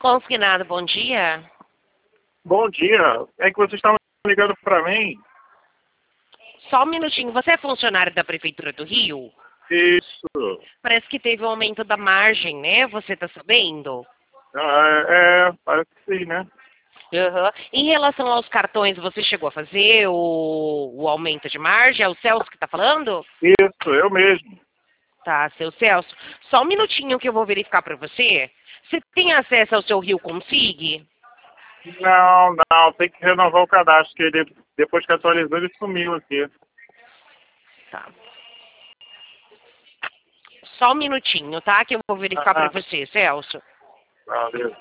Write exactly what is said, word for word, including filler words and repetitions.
Consignado, bom dia. Bom dia. É que vocês estavam ligando para mim? Só um minutinho. Você é funcionário da Prefeitura do Rio? Isso. Parece que teve um aumento da margem, né? Você tá sabendo? Ah, é, é, parece que sim, né? Uhum. Em relação aos cartões, você chegou a fazer o, o aumento de margem? É o Celso que tá falando? Isso, eu mesmo. Tá, seu Celso. Só um minutinho que eu vou verificar para você. Você tem acesso ao seu Rio Consig? Não, não, tem que renovar o cadastro, que ele, depois que atualizou, ele sumiu aqui. Tá. Só um minutinho, tá? Que eu vou verificar para Ah, você, Celso. valeu.